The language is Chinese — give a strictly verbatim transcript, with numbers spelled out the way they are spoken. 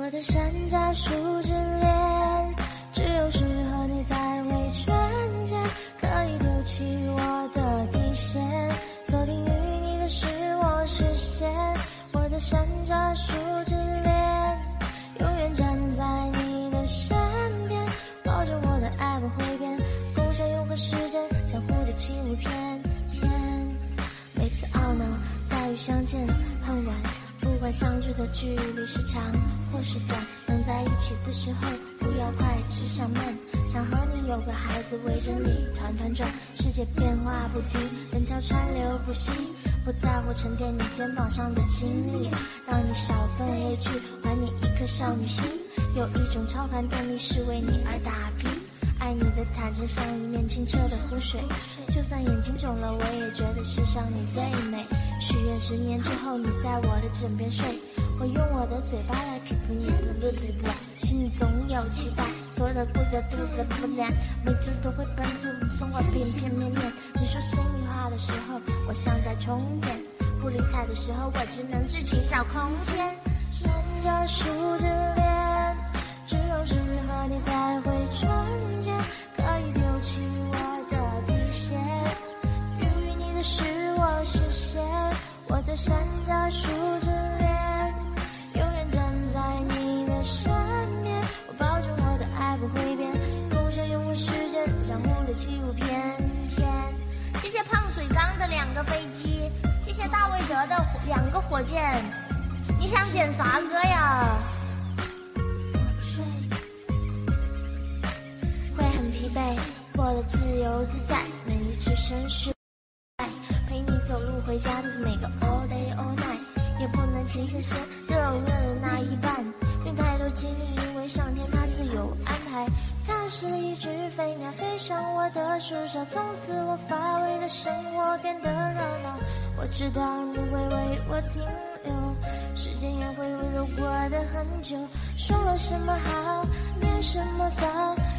我的山楂树之恋，只有适合你才会纯洁，可以丢弃我的底线，锁定于你的是我视线。我的山楂树之恋，永远站在你的身边，保证我的爱不会变，共享永恒时间，相互的情无偏偏。每次懊恼在于相见恨晚，不管相聚的距离是长或是短，能在一起的时候不要快，只想慢，想和你有个孩子围着你团团转。世界变化不停，人潮川流不息，不在乎沉淀你肩膀上的经历，让你少份委屈，还你一颗少女心。有一种超凡动力是为你而打拼，爱你的坦诚像一面清澈的湖水，就算眼睛肿了我也觉得世上你最美。许愿十年之后你在我的枕边睡，我用我的嘴巴来平复你的不不不，心里总有期待，所有的过的都的不良，每次都会帮助你生活片片面面。你说心里话的时候我像在充电，不理睬的时候我只能自己找空间。山楂树之恋，只有适合你才会纯洁，可以丢弃我的底线，与你的是我视线。我的山楂树之恋，永远站在你的身边，我保证我的爱不会变，共享永恒时间，相互的起舞翩翩。谢谢胖水缸的两个飞机，谢谢大卫德的两个火箭。你想点啥歌呀？会很疲惫，过得自由自在，美丽置身事外，陪你走路回家的每个 all day all night， 也不能情深深的容忍那一半，并太多经历，因为上天他自有安排。它是一只飞鸟飞上我的树梢，从此我乏味的生活变得热闹。我知道你会为我停留，时间也会温柔过的很久。说了什么好，念什么糟，